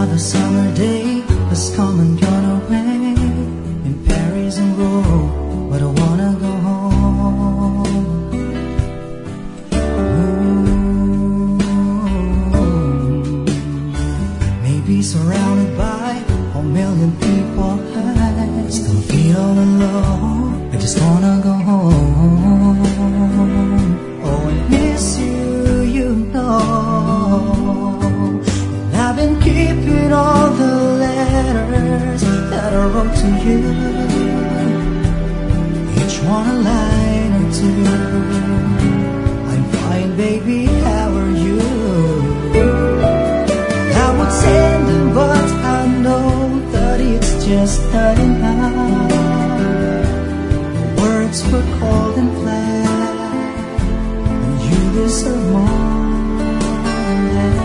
Another summer day has come and gone away in Paris and Rome, but I wanna go home. Maybe surrounded by a million people, I still feel alone. I just wanna go home. Oh, I miss you, you know. I've been keeping all the letters that I wrote to you, each one a line or two. I'm fine, baby, how are you? I would send them, but I know that it's just not enough. Words were cold and flat, and you deserve more than that.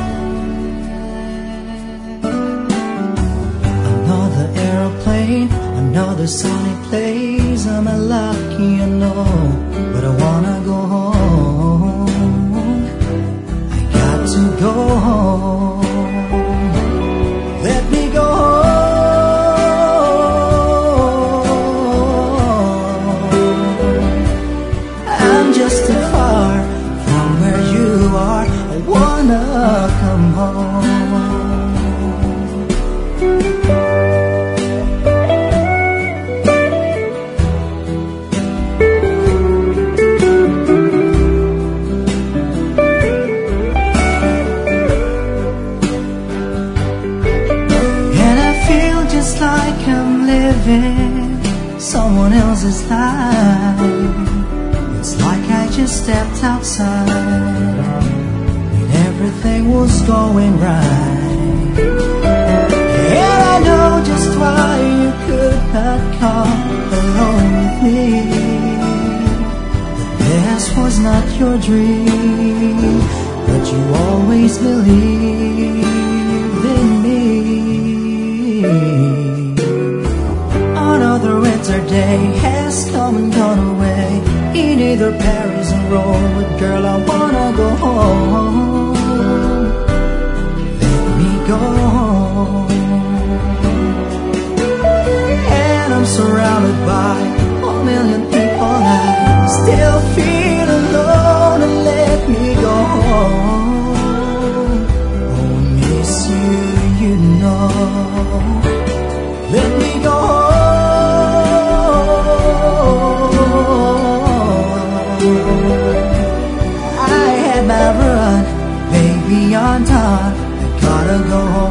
Another sunny place, I'm lucky, I know, but I wanna go home. I got to go home. Let me go home. I'm just too far from where you are. I wanna come home. Like I'm living someone else's life. It's like I just stepped outside and everything was going right. And I know just why you could not come along with me. That this was not your dream, but you always believed in me. Another winter day has come and gone away in either Paris or Rome, but girl, I wanna go home. Let me go home. And I'm surrounded by a million people, I still feel alone, and let me go home. Oh, miss you, you know. Let me go home. I had my run, baby, I'm done. I gotta go home.